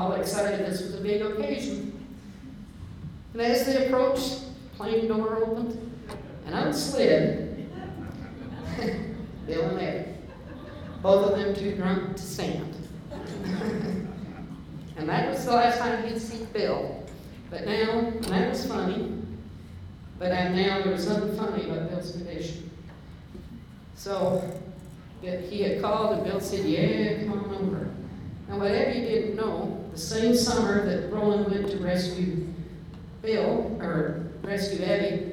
all excited. This was a big occasion. And as they approached, plane door opened, and out slid Bill and Eddie. Both of them too drunk to stand. And that was the last time he'd seen Bill. But now, and that was funny, but now there was nothing funny about Bill's condition. So he had called, and Bill said, yeah, come on over. Now what Eddie didn't know, the same summer that Roland went to rescue Eddie,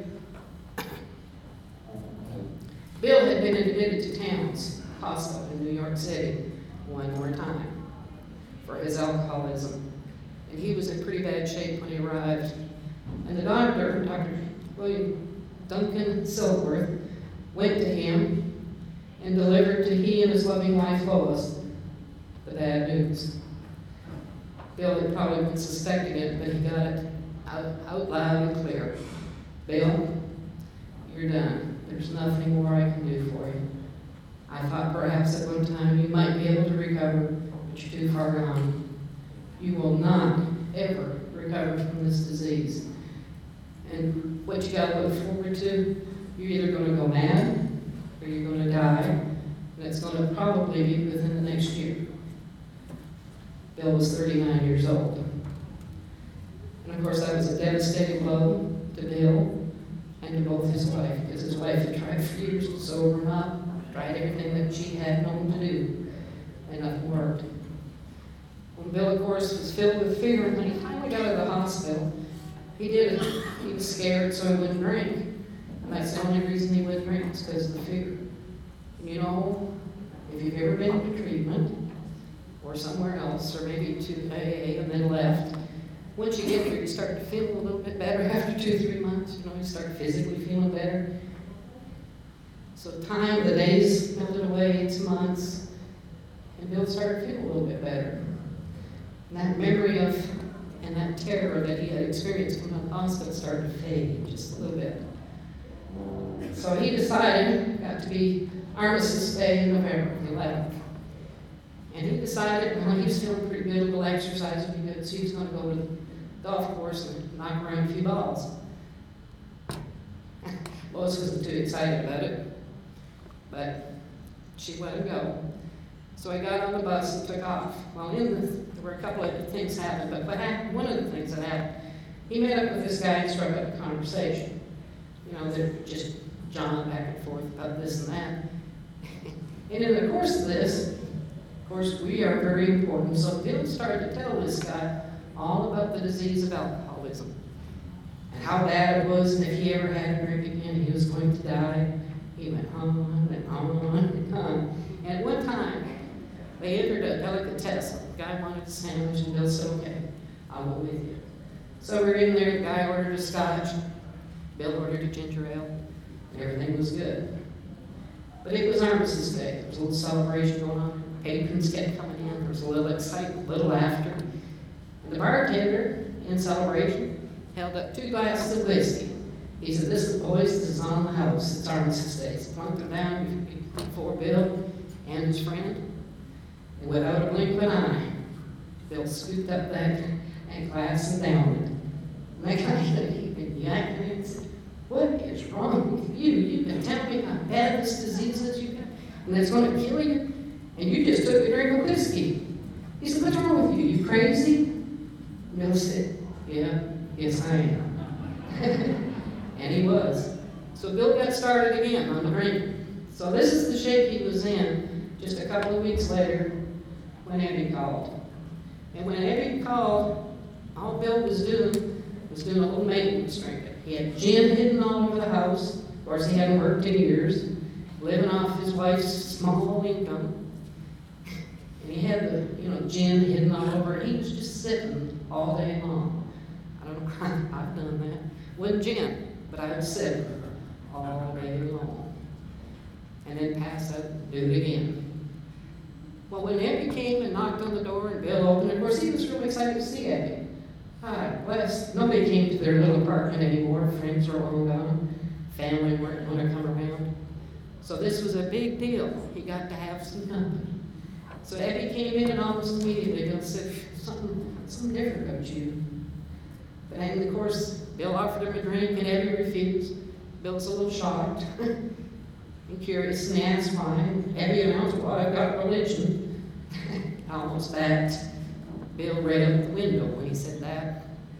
Bill had been admitted to Towns Hospital in New York City one more time for his alcoholism. And he was in pretty bad shape when he arrived. And the doctor, Dr. William Duncan Silkworth, went to him and delivered to he and his loving wife Lois the bad news. Bill had probably been suspecting it, but he got it out loud and clear. Bill, you're done. There's nothing more I can do for you. I thought perhaps at one time you might be able to recover, but you're too far gone. You will not ever recover from this disease. And what you got to look forward to, you're either going to go mad or you're going to die, and it's going to probably be within the next year. Bill was 39 years old. And of course that was a devastating blow to Bill and to both his wife, because his wife had tried for years to sober him up, tried everything that she had known to do, and nothing worked. When Bill, of course, was filled with fear, and when he finally got out of the hospital, he was scared, so he wouldn't drink. And that's the only reason he wouldn't drink, is because of the fear. And you know, if you've ever been to treatment, or somewhere else, or maybe to AA and then left, once you get there, you start to feel a little bit better after 2-3 months. You know, you start physically feeling better. So the days melted away into months, and Bill started feeling a little bit better. And that memory of, and that terror that he had experienced coming out of the hospital started to fade just a little bit. So he decided, got to be Armistice Day in November, the 11th. And he decided, when he was feeling pretty good, a little exercise would be good, so he was going to go to the golf course and knock around a few balls. Lois wasn't too excited about it, but she let him go. So I got on the bus and took off. Well, there were a couple of things happened, but one of the things that happened, he met up with this guy and struck up a conversation. You know, they're just jawing back and forth about this and that. And in the course of this, of course, we are very important. So Bill started to tell this guy all about the disease of alcoholism and how bad it was, and if he ever had a drink again, he was going to die. He went on and on and on. And at one time, they entered a delicatessen. The guy wanted a sandwich, and Bill said, okay, I'll go with you. So we're in there, the guy ordered a scotch, Bill ordered a ginger ale, and everything was good. But it was Armistice Day. There was a little celebration going on. Patrons kept coming in. There was a little excitement, a little laughter. And the bartender, in celebration, held up 2 glasses of whiskey. He said, listen, boys, this is on the house. It's Armistice Day. So plunked them down before Bill and his friend. And without a blink of an eye, Bill scooped up that glass and downed it. And that guy had been yakking and said, what is wrong with you? You've been telling me how bad this disease is you got, and it's going to kill you, and you just took a drink of whiskey. He said, what's wrong with you? You crazy? And Bill said, yeah, yes I am. And he was. So Bill got started again on the drink. So this is the shape he was in just a couple of weeks later when Eddie called. And when Eddie called, all Bill was doing a little maintenance drinking. He had gin hidden all over the house. Of course, he hadn't worked in years, living off his wife's small income. And he had the, gin hidden all over. He was just sitting all day long. I don't know, I've done that. Wasn't gin, but I would sit all day long. And then pass out and do it again. Well, when Eddie came and knocked on the door and Bill opened, of course, he was really excited to see Eddie. Hi, blessed. Nobody came to their little apartment anymore. Friends were all gone. Family weren't going to come around. So this was a big deal. He got to have some company. So Eddie came in and almost immediately Bill said, something different about you. But and of course, Bill offered him a drink, and Eddie refused. Bill was a little shocked and curious, and he asked why. And Eddie announced, well, I've got religion. I almost backed Bill right out the window when he said that.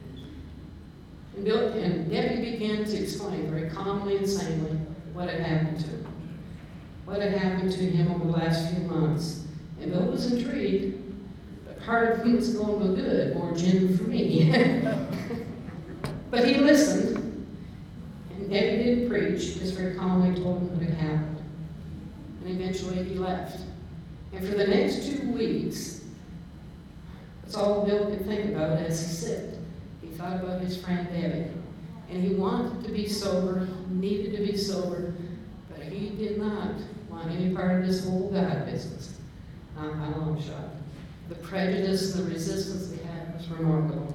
And Debbie began to explain very calmly and sanely what had happened to him. What had happened to him over the last few months. And Bill was intrigued, but part of him was going, well, good, more gin for me. But he listened, and Debbie didn't preach, just very calmly told him what had happened. And eventually he left. And for the next 2 weeks, that's all Bill could think about as he sat. He thought about his friend Debbie. And he wanted to be sober, he needed to be sober, but he did not want any part of this whole God business. Not by a long shot. The prejudice and the resistance he had was remarkable.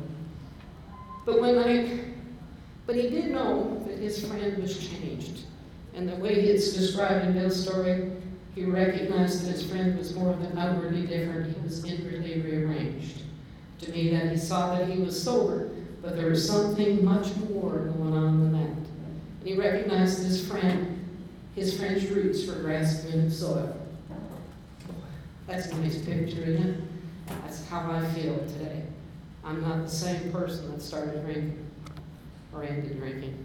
But he did know that his friend was changed. And the way it's described in Bill's story, he recognized that his friend was more than outwardly different, he was inwardly rearranged. To me, that he saw that he was sober, but there was something much more going on than that. And he recognized that his friend's roots were grasping in the soil. That's a nice picture, isn't it? That's how I feel today. I'm not the same person that started drinking or ended drinking.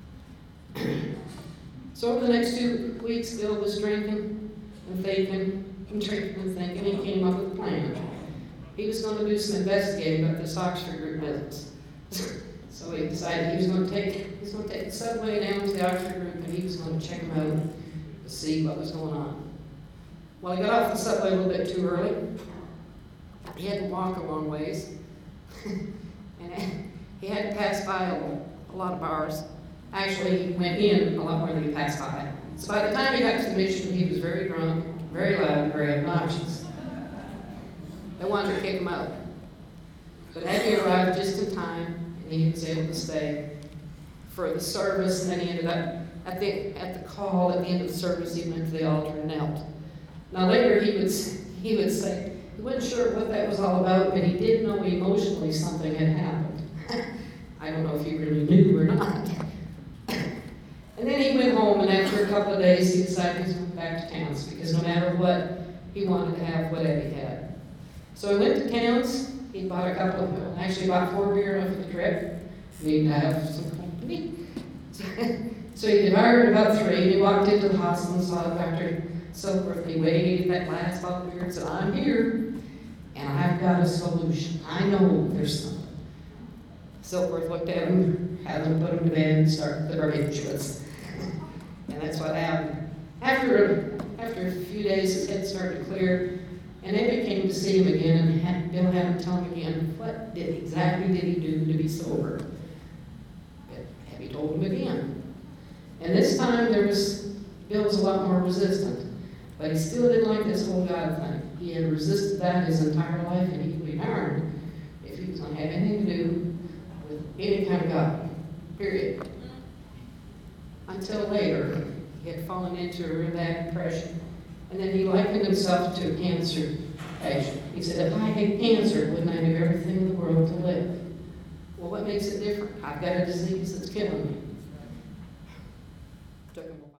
So over the next 2 weeks, Bill was drinking and thinking and drinking and thinking. He came up with a plan. He was going to do some investigating about this Oxford Group business. So he decided he was going to take the subway down to the Oxford Group, and he was going to check them out to see what was going on. Well, he got off the subway a little bit too early. He had to walk a long ways. And he had to pass by a lot of bars. Actually, he went in a lot more than he passed by. So by the time he got to the mission, he was very drunk, very loud, very obnoxious. They wanted to kick him out. But Eddie arrived just in time, and he was able to stay for the service, and then he ended up at the call at the end of the service. He went to the altar and knelt. Now later he would say he wasn't sure what that was all about, but he did know emotionally something had happened. I don't know if he really knew or not. And then he went home, and after a couple of days he decided he was going back to Towns, because no matter what, he wanted to have what Eddie had. So he went to Towns. He bought actually bought 4 beer off the trip. Needed to have some company. So he devoured about 3, and he walked into the hospital and saw Dr. Silkworth. He waved that last bottle of beer and said, I'm here, and I've got a solution. I know there's something. Silkworth looked at him, had him put him to bed, and started the barbiturates. And that's what happened. After a few days, his head started to clear, and Eddie came to see him again, and Bill had him tell him again, what exactly did he do to be sober? But Eddie told him again. And this time, Bill was a lot more resistant, but he still didn't like this whole God thing. He had resisted that his entire life, and he would be darned if he was going to have anything to do with any kind of God, period. Until later, he had fallen into a real bad depression, and then he likened himself to a cancer patient. He said, if I had cancer, wouldn't I do everything in the world to live? Well, what makes it different? I've got a disease that's killing me.